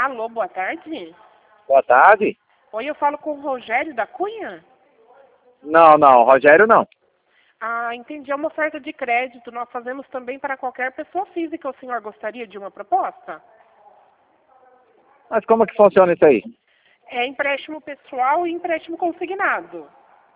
Alô, boa tarde. Boa tarde. Oi, eu falo com o Rogério da Cunha? Não, Rogério não. Ah, entendi. É uma oferta de crédito. Nós fazemos também para qualquer pessoa física. O senhor gostaria de uma proposta? Mas como é que funciona isso aí? É empréstimo pessoal e empréstimo consignado.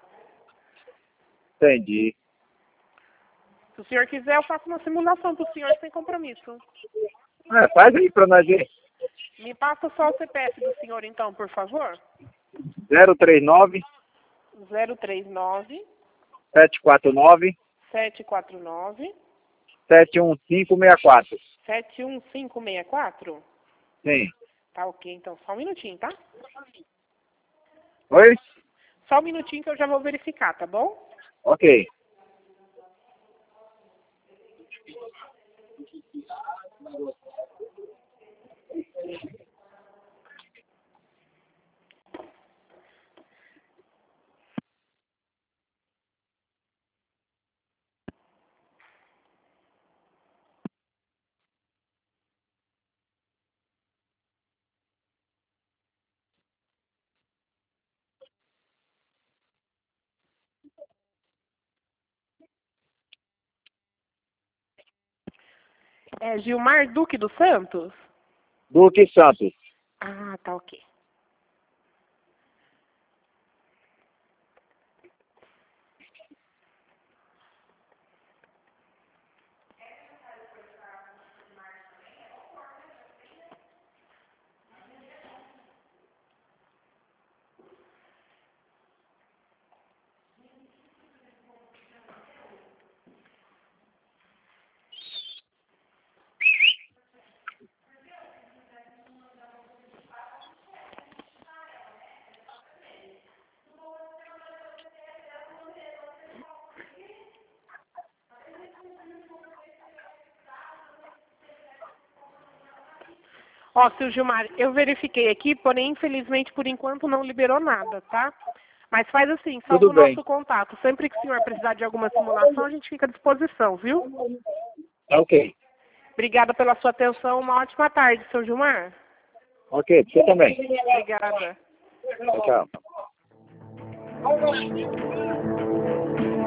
Entendi. Se o senhor quiser, eu faço uma simulação para o senhor sem compromisso. Faz aí pra nós ver. Me passa só o CPF do senhor, então, por favor. 039 039 749 749 71564. 71564. Sim. Tá ok, então. Só um minutinho, tá? Oi? Só um minutinho que eu já vou verificar, tá bom? Ok. É Gilmar Duque dos Santos? Duque Santos. Ah, tá ok. Ó, seu Gilmar, eu verifiquei aqui, porém, infelizmente, por enquanto não liberou nada, tá? Mas faz assim, salva Tudo o bem. nosso contato. Sempre que o senhor precisar de alguma simulação, a gente fica à disposição, viu? Tá ok. Obrigada pela sua atenção. Uma ótima tarde, seu Gilmar. Ok, você também. Obrigada. Tchau, tchau.